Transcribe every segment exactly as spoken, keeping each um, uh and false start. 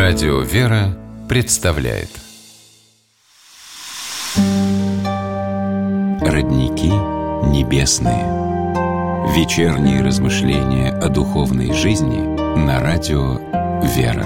Радио «Вера» представляет Родники небесные. Вечерние размышления о духовной жизни на радио «Вера».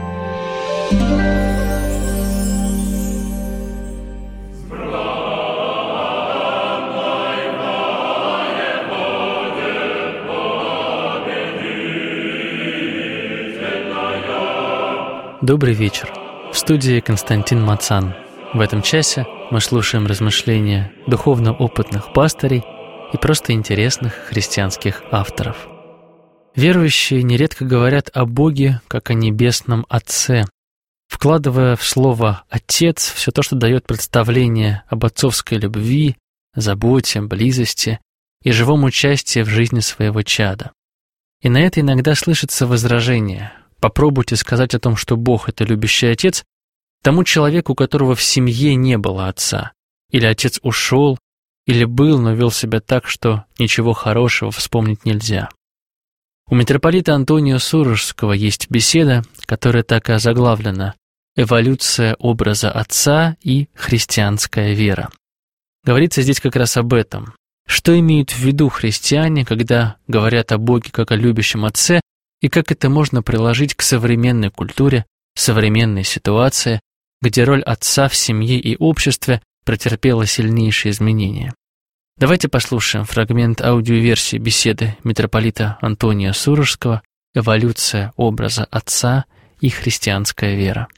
Добрый вечер. В студии Константин Мацан. В этом часе мы слушаем размышления духовно опытных пастырей и просто интересных христианских авторов. Верующие нередко говорят о Боге как о небесном Отце, вкладывая в слово «Отец» все то, что дает представление об отцовской любви, заботе, близости и живом участии в жизни своего чада. И на это иногда слышится возражение: попробуйте сказать о том, что Бог — это любящий Отец, тому человеку, у которого в семье не было отца, или отец ушел, или был, но вел себя так, что ничего хорошего вспомнить нельзя. У митрополита Антония Сурожского есть беседа, которая так и озаглавлена «Эволюция образа Отца и христианская вера». Говорится здесь как раз об этом. Что имеют в виду христиане, когда говорят о Боге как о любящем Отце, и как это можно приложить к современной культуре, современной ситуации, где роль отца в семье и обществе претерпела сильнейшие изменения. Давайте послушаем фрагмент аудиоверсии беседы митрополита Антония Сурожского «Эволюция образа Отца и христианская вера».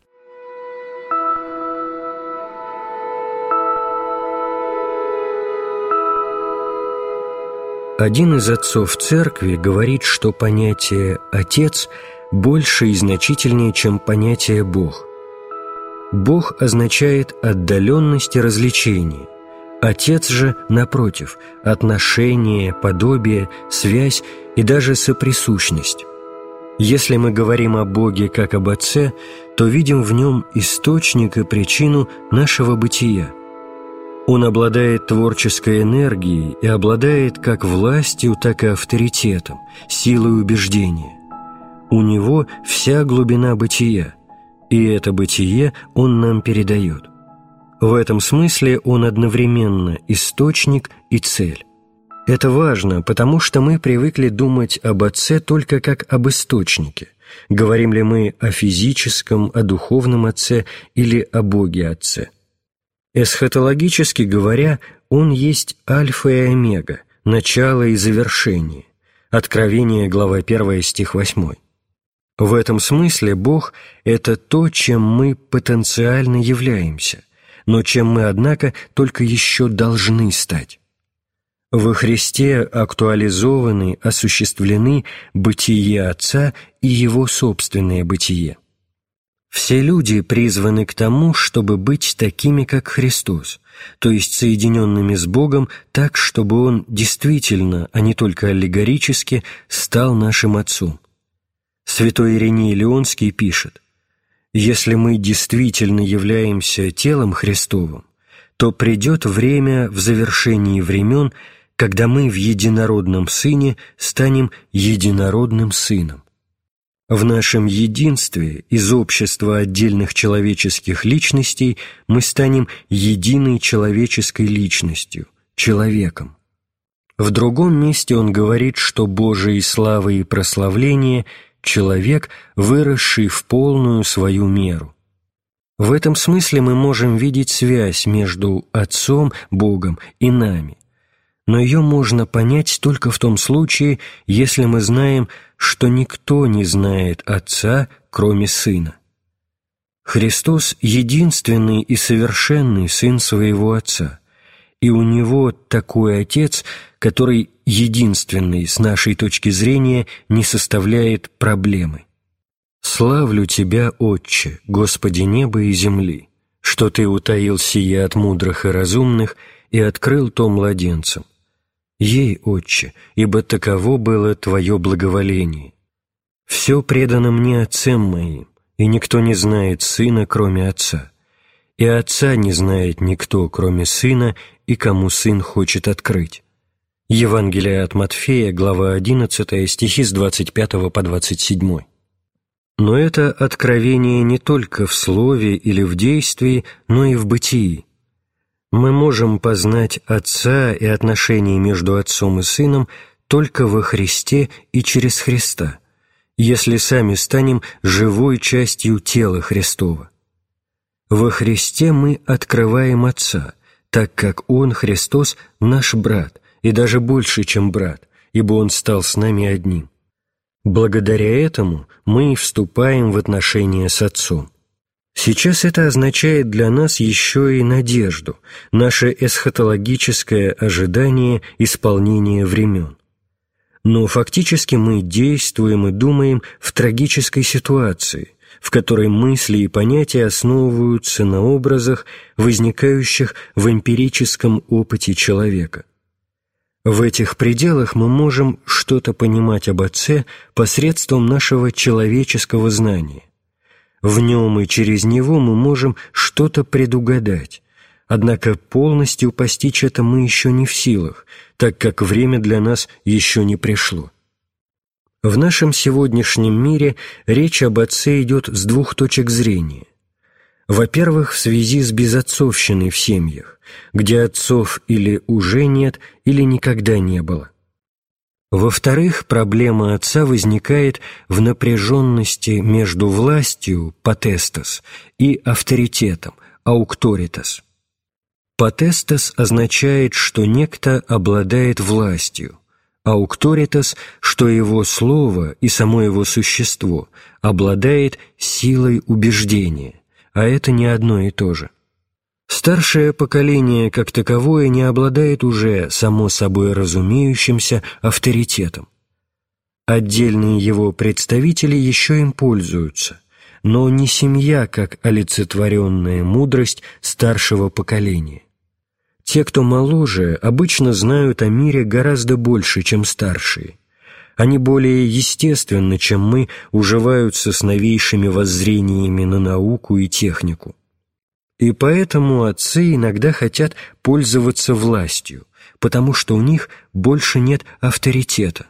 Один из отцов церкви говорит, что понятие «отец» больше и значительнее, чем понятие «Бог». Бог означает отдаленность и развлечение. Отец же, напротив, отношение, подобие, связь и даже соприсущность. Если мы говорим о Боге как об Отце, то видим в Нем источник и причину нашего бытия. Он обладает творческой энергией и обладает как властью, так и авторитетом, силой убеждения. У Него вся глубина бытия, и это бытие Он нам передает. В этом смысле Он одновременно источник и цель. Это важно, потому что мы привыкли думать об Отце только как об источнике. Говорим ли мы о физическом, о духовном Отце или о Боге Отце? Эсхатологически говоря, Он есть альфа и омега, начало и завершение. Откровение, глава первая, стих восьмой. В этом смысле Бог — это то, чем мы потенциально являемся, но чем мы, однако, только еще должны стать. Во Христе актуализованы, осуществлены бытие Отца и Его собственное бытие. Все люди призваны к тому, чтобы быть такими, как Христос, то есть соединенными с Богом так, чтобы Он действительно, а не только аллегорически, стал нашим Отцом. Святой Ириней Леонский пишет: «Если мы действительно являемся телом Христовым, то придет время в завершении времен, когда мы в единородном Сыне станем единородным Сыном. В нашем единстве из общества отдельных человеческих личностей мы станем единой человеческой личностью, человеком». В другом месте он говорит, что Божией славой и прославление человек, выросший в полную свою меру. В этом смысле мы можем видеть связь между Отцом, Богом и нами, но ее можно понять только в том случае, если мы знаем, что никто не знает Отца, кроме Сына. Христос — единственный и совершенный Сын своего Отца, и у Него такой Отец, который единственный с нашей точки зрения не составляет проблемы. «Славлю Тебя, Отче, Господи неба и земли, что Ты утаил сие от мудрых и разумных и открыл то младенцам. Ей, Отче, ибо таково было Твое благоволение. Все предано мне Отцем моим, и никто не знает Сына, кроме Отца, и Отца не знает никто, кроме Сына, и кому Сын хочет открыть». Евангелие от Матфея, глава одиннадцатая, стихи с двадцать пятого по двадцать седьмой. Но это откровение не только в слове или в действии, но и в бытии. Мы можем познать Отца и отношения между Отцом и Сыном только во Христе и через Христа, если сами станем живой частью тела Христова. Во Христе мы открываем Отца, так как Он, Христос, наш брат, и даже больше, чем брат, ибо Он стал с нами одним. Благодаря этому мы вступаем в отношения с Отцом. Сейчас это означает для нас еще и надежду, наше эсхатологическое ожидание исполнения времен. Но фактически мы действуем и думаем в трагической ситуации, в которой мысли и понятия основываются на образах, возникающих в эмпирическом опыте человека. В этих пределах мы можем что-то понимать об Отце посредством нашего человеческого знания. В нем и через него мы можем что-то предугадать, однако полностью постичь это мы еще не в силах, так как время для нас еще не пришло. В нашем сегодняшнем мире речь об Отце идет с двух точек зрения. Во-первых, в связи с безотцовщиной в семьях, где отцов или уже нет, или никогда не было. Во-вторых, проблема Отца возникает в напряженности между властью, потестас, и авторитетом, аукторитас. Потестас означает, что некто обладает властью, аукторитас, что его слово и само его существо обладает силой убеждения, а это не одно и то же. Старшее поколение как таковое не обладает уже само собой разумеющимся авторитетом. Отдельные его представители еще им пользуются, но не семья как олицетворенная мудрость старшего поколения. Те, кто моложе, обычно знают о мире гораздо больше, чем старшие. Они более естественно, чем мы, уживаются с новейшими воззрениями на науку и технику. И поэтому отцы иногда хотят пользоваться властью, потому что у них больше нет авторитета.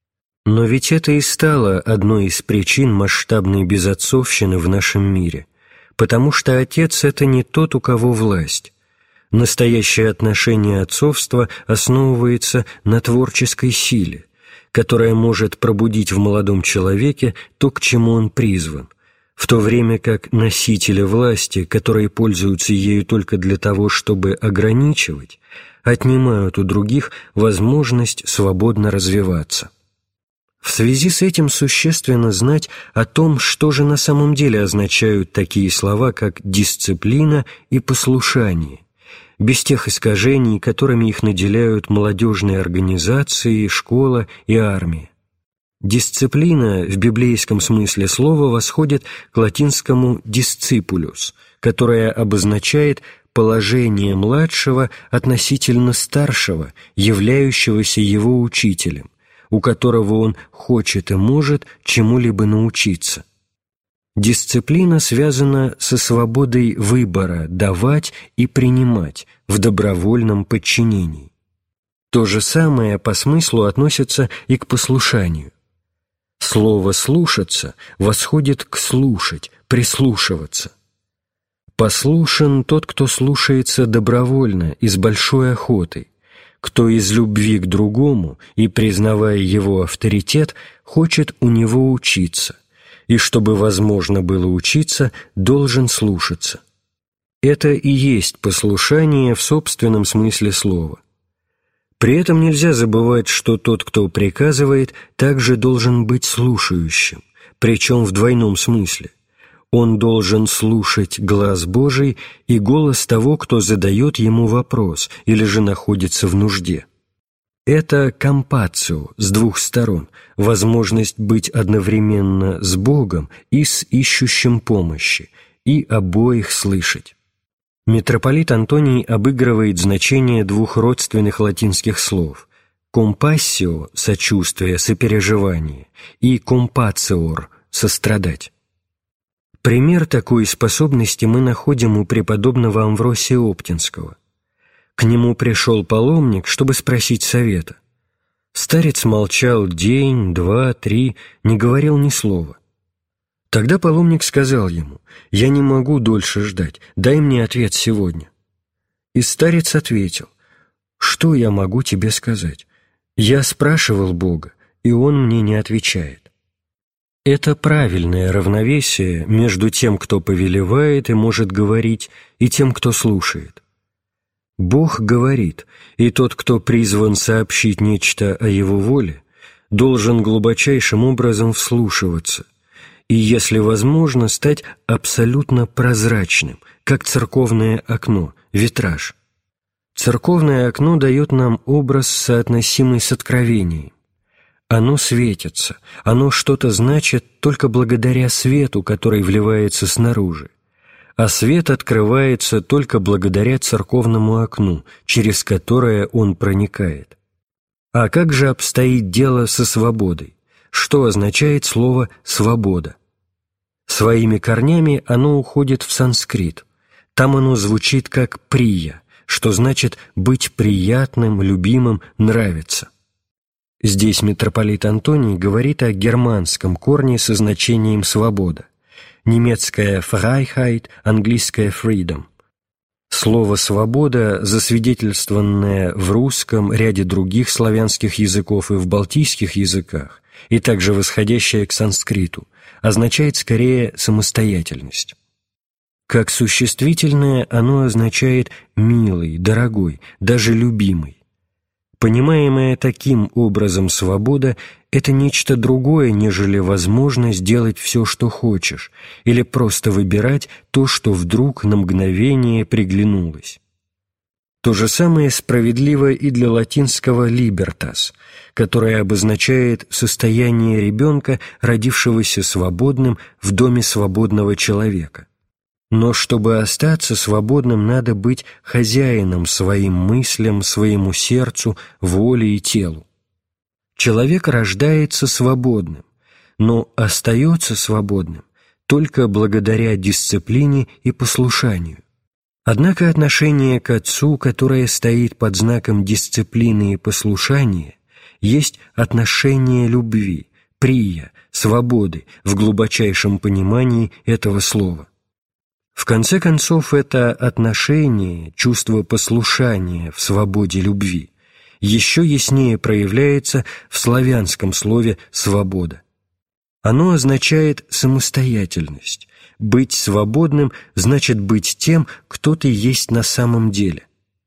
Но ведь это и стало одной из причин масштабной безотцовщины в нашем мире, потому что отец – это не тот, у кого власть. Настоящее отношение отцовства основывается на творческой силе, которая может пробудить в молодом человеке то, к чему он призван, в то время как носители власти, которые пользуются ею только для того, чтобы ограничивать, отнимают у других возможность свободно развиваться. В связи с этим существенно знать о том, что же на самом деле означают такие слова, как «дисциплина» и «послушание», без тех искажений, которыми их наделяют молодежные организации, школа и армия. Дисциплина в библейском смысле слова восходит к латинскому «discipulus», которое обозначает положение младшего относительно старшего, являющегося его учителем, у которого он хочет и может чему-либо научиться. Дисциплина связана со свободой выбора давать и принимать в добровольном подчинении. То же самое по смыслу относится и к послушанию. Слово «слушаться» восходит к «слушать», «прислушиваться». Послушен тот, кто слушается добровольно и с большой охотой, кто из любви к другому и, признавая его авторитет, хочет у него учиться, и чтобы возможно было учиться, должен слушаться. Это и есть послушание в собственном смысле слова. При этом нельзя забывать, что тот, кто приказывает, также должен быть слушающим, причем в двойном смысле. Он должен слушать глас Божий и голос того, кто задает ему вопрос или же находится в нужде. Это компацио с двух сторон, возможность быть одновременно с Богом и с ищущим помощи, и обоих слышать. Митрополит Антоний обыгрывает значение двух родственных латинских слов «compassio» – сочувствие, сопереживание, и «compatior» – сострадать. Пример такой способности мы находим у преподобного Амвросия Оптинского. К нему пришел паломник, чтобы спросить совета. Старец молчал день, два, три, не говорил ни слова. Тогда паломник сказал ему: «Я не могу дольше ждать, дай мне ответ сегодня». И старец ответил: «Что я могу тебе сказать? Я спрашивал Бога, и Он мне не отвечает». Это правильное равновесие между тем, кто повелевает и может говорить, и тем, кто слушает. Бог говорит, и тот, кто призван сообщить нечто о Его воле, должен глубочайшим образом вслушиваться и, если возможно, стать абсолютно прозрачным, как церковное окно, витраж. Церковное окно дает нам образ, соотносимый с откровением. Оно светится, оно что-то значит только благодаря свету, который вливается снаружи, а свет открывается только благодаря церковному окну, через которое он проникает. А как же обстоит дело со свободой? Что означает слово «свобода»? Своими корнями оно уходит в санскрит. Там оно звучит как «прия», что значит «быть приятным, любимым, нравиться». Здесь митрополит Антоний говорит о германском корне со значением «свобода». Немецкое «Freiheit», английское «freedom». Слово «свобода», засвидетельствованное в русском, ряде других славянских языков и в балтийских языках, и также восходящее к санскриту, означает скорее самостоятельность. Как существительное оно означает «милый», «дорогой», даже «любимый». Понимаемая таким образом свобода – это нечто другое, нежели возможность делать все, что хочешь, или просто выбирать то, что вдруг на мгновение приглянулось. То же самое справедливо и для латинского «libertas», которое обозначает состояние ребенка, родившегося свободным в доме свободного человека. Но чтобы остаться свободным, надо быть хозяином своим мыслям, своему сердцу, воле и телу. Человек рождается свободным, но остается свободным только благодаря дисциплине и послушанию. Однако отношение к Отцу, которое стоит под знаком дисциплины и послушания, есть отношение любви, прия, свободы в глубочайшем понимании этого слова. В конце концов, это отношение, чувство послушания в свободе любви еще яснее проявляется в славянском слове «свобода». Оно означает самостоятельность. Быть свободным значит быть тем, кто ты есть на самом деле.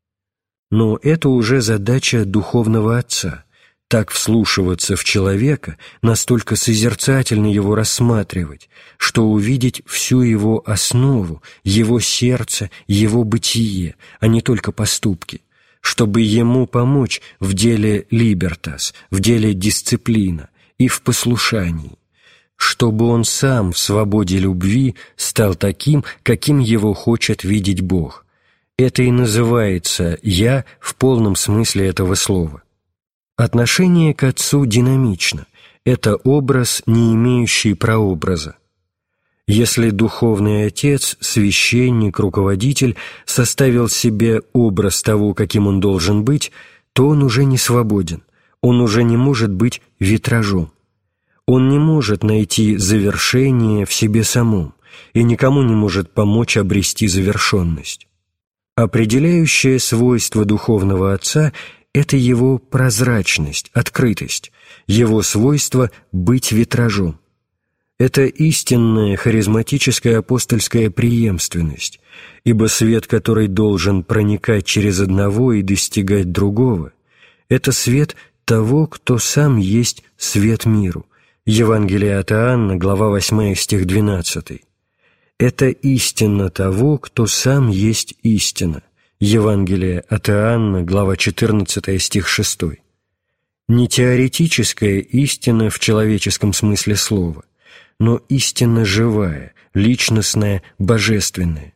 Но это уже задача духовного отца – так вслушиваться в человека, настолько созерцательно его рассматривать, что увидеть всю его основу, его сердце, его бытие, а не только поступки, чтобы ему помочь в деле «libertas», в деле «дисциплина» и в послушании, чтобы он сам в свободе любви стал таким, каким его хочет видеть Бог. Это и называется «я» в полном смысле этого слова. Отношение к Отцу динамично. Это образ, не имеющий прообраза. Если духовный отец, священник, руководитель составил себе образ того, каким он должен быть, то он уже не свободен, он уже не может быть витражом. Он не может найти завершение в себе самом и никому не может помочь обрести завершенность. Определяющее свойство духовного отца – это его прозрачность, открытость, его свойство быть витражом. Это истинная харизматическая апостольская преемственность, ибо свет, который должен проникать через одного и достигать другого, это свет того, кто сам есть свет миру. Евангелие от Иоанна, глава восьмая, стих двенадцатый. Это истина того, кто сам есть истина. Евангелие от Иоанна, глава четырнадцатая, стих шестой. Не теоретическая истина в человеческом смысле слова, но истина живая, личностная, божественная.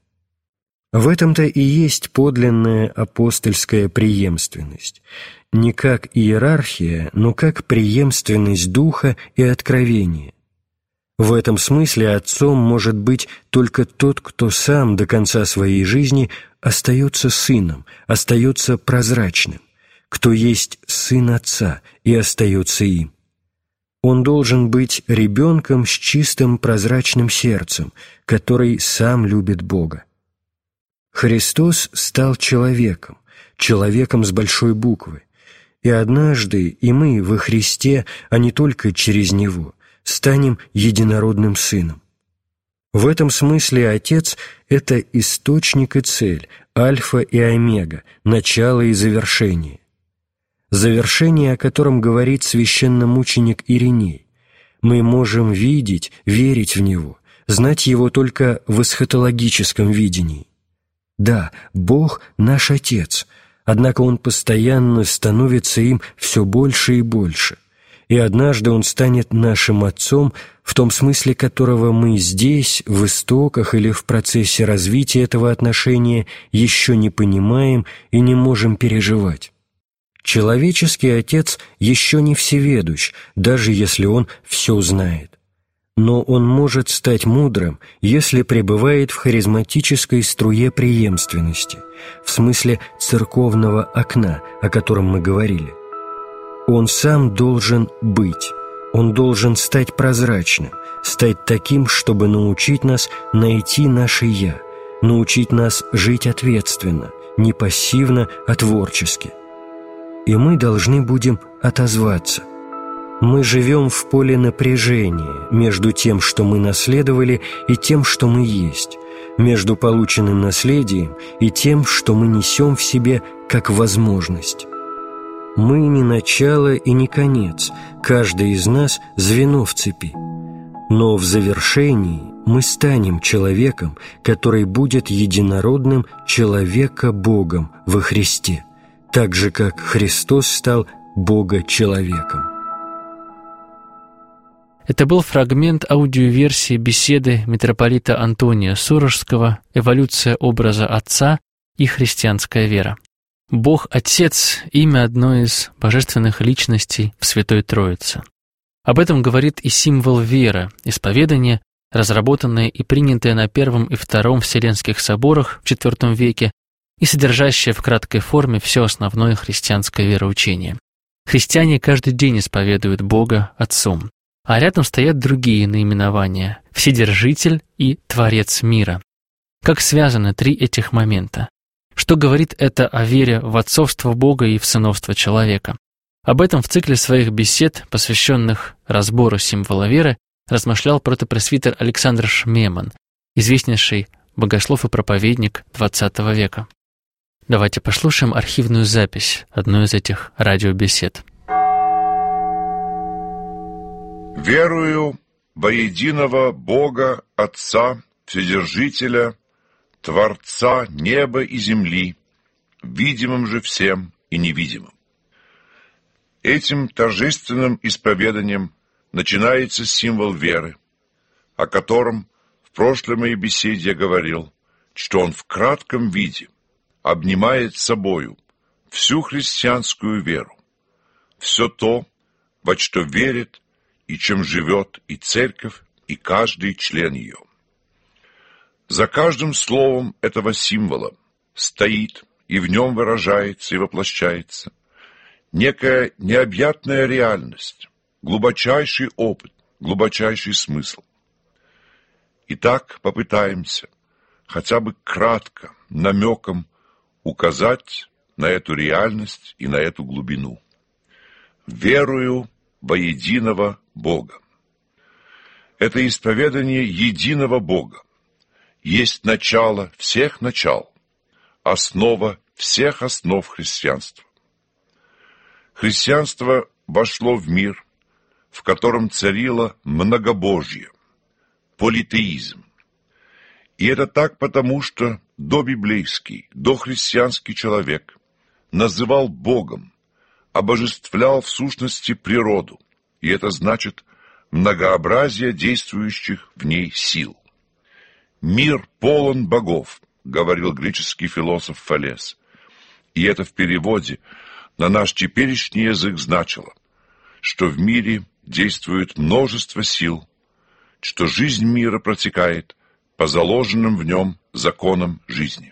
В этом-то и есть подлинная апостольская преемственность, не как иерархия, но как преемственность духа и откровения. В этом смысле отцом может быть только тот, кто сам до конца своей жизни остается сыном, остается прозрачным, кто есть сын Отца и остается им. Он должен быть ребенком с чистым прозрачным сердцем, который сам любит Бога. Христос стал человеком, человеком с большой буквы, и однажды и мы во Христе, а не только через Него, станем единородным Сыном. В этом смысле Отец – это источник и цель, альфа и омега, начало и завершение. Завершение, о котором говорит священномученик Ириней. Мы можем видеть, верить в Него, знать Его только в эсхатологическом видении. Да, Бог – наш Отец, однако Он постоянно становится им все больше и больше, и однажды Он станет нашим Отцом, в том смысле которого мы здесь, в истоках или в процессе развития этого отношения еще не понимаем и не можем переживать. Человеческий Отец еще не всеведущ, даже если Он все знает. Но Он может стать мудрым, если пребывает в харизматической струе преемственности, в смысле церковного окна, о котором мы говорили. Он сам должен быть, Он должен стать прозрачным, стать таким, чтобы научить нас найти наше «я», научить нас жить ответственно, не пассивно, а творчески. И мы должны будем отозваться. Мы живем в поле напряжения между тем, что мы наследовали, и тем, что мы есть, между полученным наследием и тем, что мы несем в себе как возможность. Мы не начало и не конец, каждый из нас – звено в цепи. Но в завершении мы станем человеком, который будет единородным человека-Богом во Христе, так же, как Христос стал Бога-человеком. Это был фрагмент аудиоверсии беседы митрополита Антония Сурожского «Эволюция образа Отца и христианская вера». Бог Отец – имя одной из божественных личностей в Святой Троице. Об этом говорит и символ веры, исповедание, разработанное и принятое на Первом и Втором Вселенских соборах в четвёртом веке и содержащее в краткой форме все основное христианское вероучение. Христиане каждый день исповедуют Бога Отцом, а рядом стоят другие наименования – Вседержитель и Творец мира. Как связаны три этих момента? Что говорит это о вере в отцовство Бога и в сыновство человека? Об этом в цикле своих бесед, посвященных разбору символа веры, размышлял протопресвитер Александр Шмеман, известнейший богослов и проповедник двадцатого века. Давайте послушаем архивную запись одной из этих радиобесед. «Верую во единого Бога, Отца, Вседержителя, Творца неба и земли, видимым же всем и невидимым». Этим торжественным исповеданием начинается символ веры, о котором в прошлой моей беседе я говорил, что он в кратком виде обнимает собою всю христианскую веру, все то, во что верит и чем живет и церковь, и каждый член ее. За каждым словом этого символа стоит и в нем выражается и воплощается некая необъятная реальность, глубочайший опыт, глубочайший смысл. Итак, попытаемся хотя бы кратко, намеком указать на эту реальность и на эту глубину. Верую во единого Бога. Это исповедание единого Бога есть начало всех начал, основа всех основ христианства. Христианство вошло в мир, в котором царило многобожье, политеизм. И это так потому, что добиблейский, дохристианский человек называл Богом, обожествлял в сущности природу, и это значит многообразие действующих в ней сил. «Мир полон богов», — говорил греческий философ Фалес, и это в переводе на наш теперешний язык значило, что в мире действует множество сил, что жизнь мира протекает по заложенным в нем законам жизни.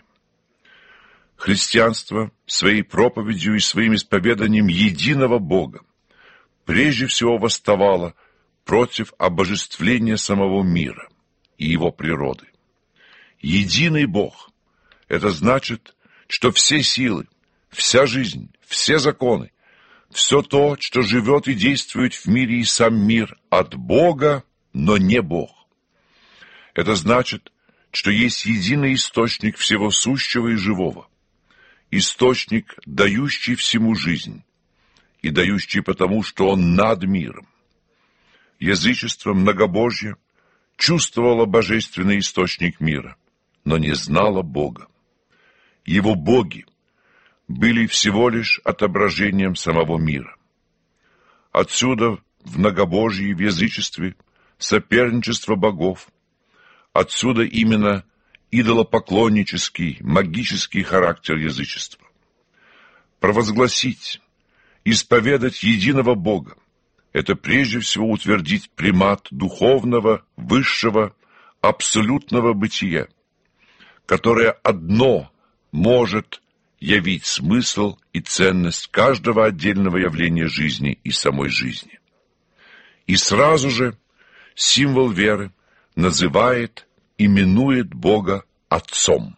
Христианство своей проповедью и своим исповеданием единого Бога прежде всего восставало против обожествления самого мира и его природы. Единый Бог – это значит, что все силы, вся жизнь, все законы, все то, что живет и действует в мире и сам мир, от Бога, но не Бог. Это значит, что есть единый источник всего сущего и живого, источник, дающий всему жизнь, и дающий потому, что он над миром. Язычество, многобожье чувствовало божественный источник мира, но не знало Бога. Его боги были всего лишь отображением самого мира. Отсюда в многобожии, в язычестве, соперничество богов. Отсюда именно идолопоклоннический, магический характер язычества. Провозгласить, исповедать единого Бога – это прежде всего утвердить примат духовного, высшего, абсолютного бытия, которое одно может явить смысл и ценность каждого отдельного явления жизни и самой жизни. И сразу же символ веры называет, именует Бога Отцом.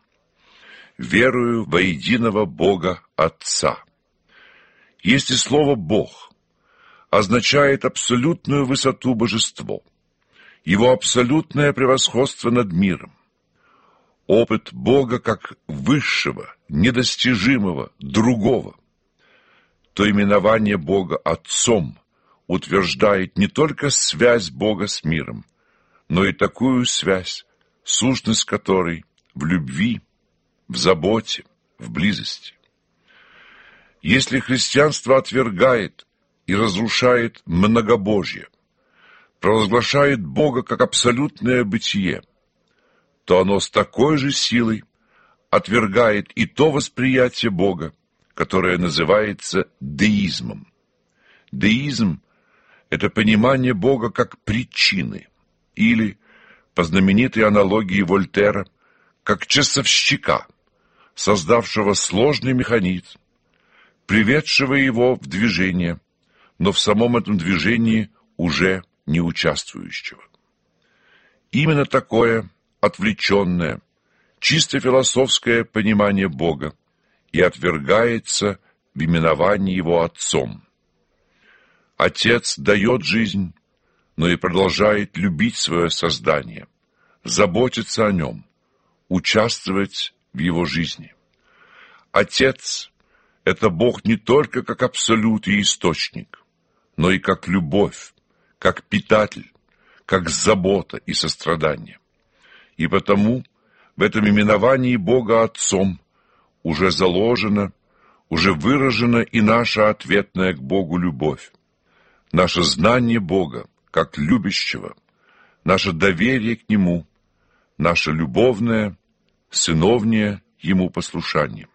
Верую во единого Бога Отца. Если слово «Бог» означает абсолютную высоту божества, его абсолютное превосходство над миром, опыт Бога как высшего, недостижимого, другого, то именование Бога Отцом утверждает не только связь Бога с миром, но и такую связь, сущность которой в любви, в заботе, в близости. Если христианство отвергает и разрушает многобожие, провозглашает Бога как абсолютное бытие, то оно с такой же силой отвергает и то восприятие Бога, которое называется деизмом. Деизм – это понимание Бога как причины, или, по знаменитой аналогии Вольтера, как часовщика, создавшего сложный механизм, приведшего его в движение, но в самом этом движении уже не участвующего. Именно такое отвлеченное, чисто философское понимание Бога и отвергается в именовании Его Отцом. Отец дает жизнь, но и продолжает любить свое создание, заботиться о нем, участвовать в его жизни. Отец – это Бог не только как абсолют и источник, но и как любовь, как питатель, как забота и сострадание. И потому в этом именовании Бога Отцом уже заложена, уже выражена и наша ответная к Богу любовь, наше знание Бога как любящего, наше доверие к Нему, наше любовное, сыновнее Ему послушание.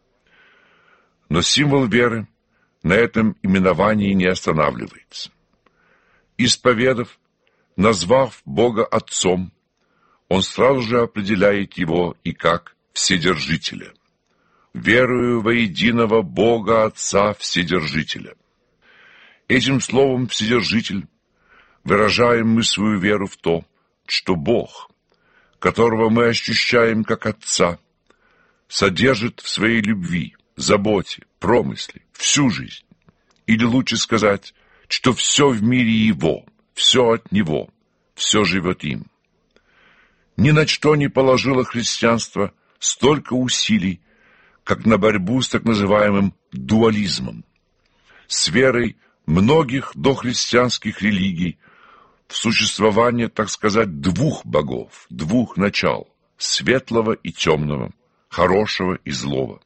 Но символ веры на этом именовании не останавливается. Исповедав, назвав Бога Отцом, он сразу же определяет Его и как Вседержителя. «Верую во единого Бога Отца Вседержителя». Этим словом «Вседержитель» выражаем мы свою веру в то, что Бог, которого мы ощущаем как Отца, содержит в своей любви, заботе, промысле всю жизнь. Или лучше сказать, что все в мире Его, все от Него, все живет им. Ни на что не положило христианство столько усилий, как на борьбу с так называемым дуализмом, с верой многих дохристианских религий в существование, так сказать, двух богов, двух начал, светлого и темного, хорошего и злого.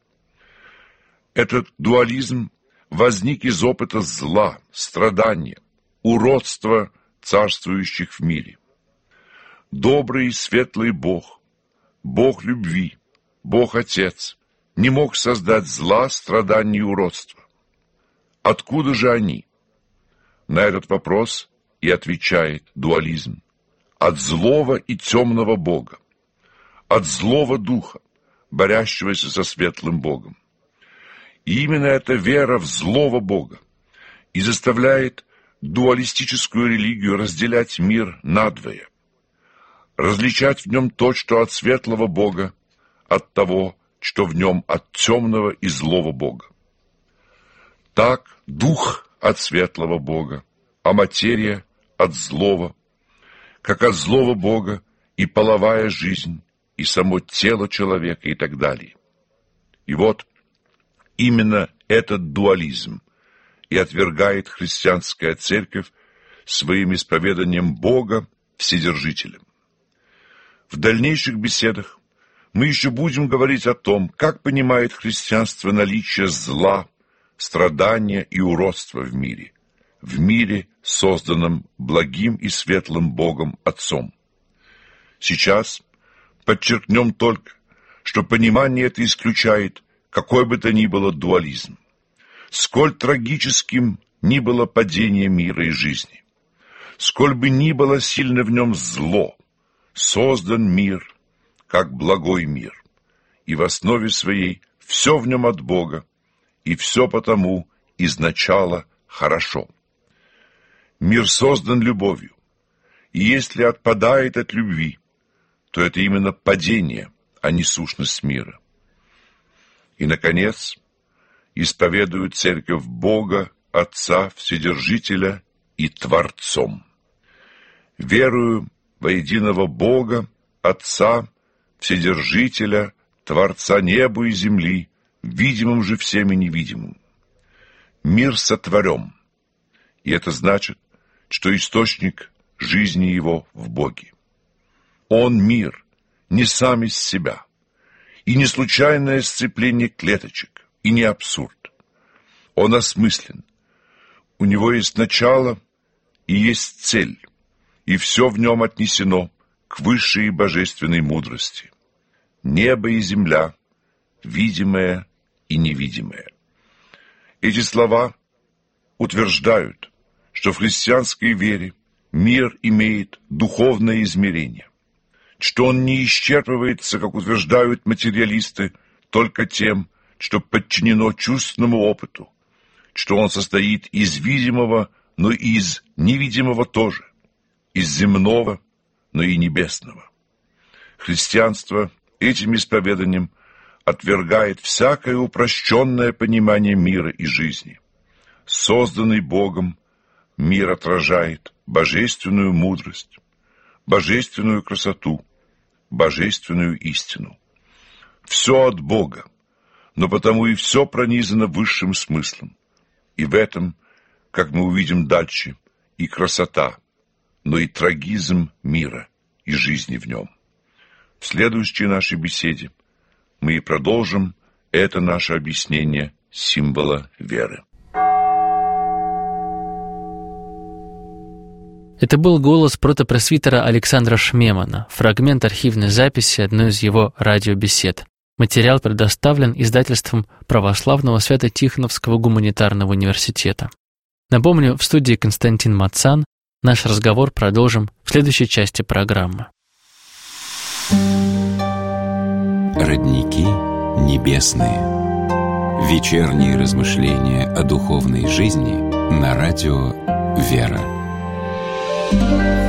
Этот дуализм возник из опыта зла, страдания, уродства царствующих в мире. Добрый и светлый Бог, Бог любви, Бог Отец, не мог создать зла, страданий и уродства. Откуда же они? На этот вопрос и отвечает дуализм. От злого и темного Бога, от злого духа, борящегося со светлым Богом. И именно эта вера в злого Бога и заставляет дуалистическую религию разделять мир надвое, различать в нем то, что от светлого Бога, от того, что в нем от темного и злого Бога. Так дух от светлого Бога, а материя от злого, как от злого Бога и половая жизнь, и само тело человека и так далее. И вот именно этот дуализм и отвергает христианская церковь своим исповеданием Бога Вседержителем. В дальнейших беседах мы еще будем говорить о том, как понимает христианство наличие зла, страдания и уродства в мире, в мире, созданном благим и светлым Богом Отцом. Сейчас подчеркнем только, что понимание это исключает какой бы то ни было дуализм. Сколь трагическим ни было падение мира и жизни, сколь бы ни было сильно в нем зло, создан мир, как благой мир, и в основе своей все в нем от Бога, и все потому изначало хорошо. Мир создан любовью, и если отпадает от любви, то это именно падение, а не сущность мира. И, наконец, исповедует Церковь Бога, Отца, Вседержителя и Творцом. Верую во единого Бога, Отца, Вседержителя, Творца неба и земли, видимым же всем и невидимым. Мир сотворен, и это значит, что источник жизни его в Боге. Он мир, не сам из себя, и не случайное сцепление клеточек, и не абсурд. Он осмыслен. У него есть начало и есть цель, и все в нем отнесено к высшей и божественной мудрости. Небо и земля, видимое и невидимое. Эти слова утверждают, что в христианской вере мир имеет духовное измерение, что он не исчерпывается, как утверждают материалисты, только тем, что подчинено чувственному опыту, что он состоит из видимого, но и из невидимого тоже, из земного, но и небесного. Христианство этим исповеданием отвергает всякое упрощенное понимание мира и жизни. Созданный Богом, мир отражает божественную мудрость, божественную красоту, божественную истину. Все от Бога, но потому и все пронизано высшим смыслом. И в этом, как мы увидим дальше, и красота, но и трагизм мира и жизни в нем. В следующей нашей беседе мы и продолжим это наше объяснение символа веры. Это был голос протопресвитера Александра Шмемана, фрагмент архивной записи одной из его радиобесед. Материал предоставлен издательством Православного Свято-Тихоновского гуманитарного университета. Напомню, в студии Константин Мацан. Наш разговор продолжим в следующей части программы. Родники небесные. Вечерние размышления о духовной жизни на радио «Вера».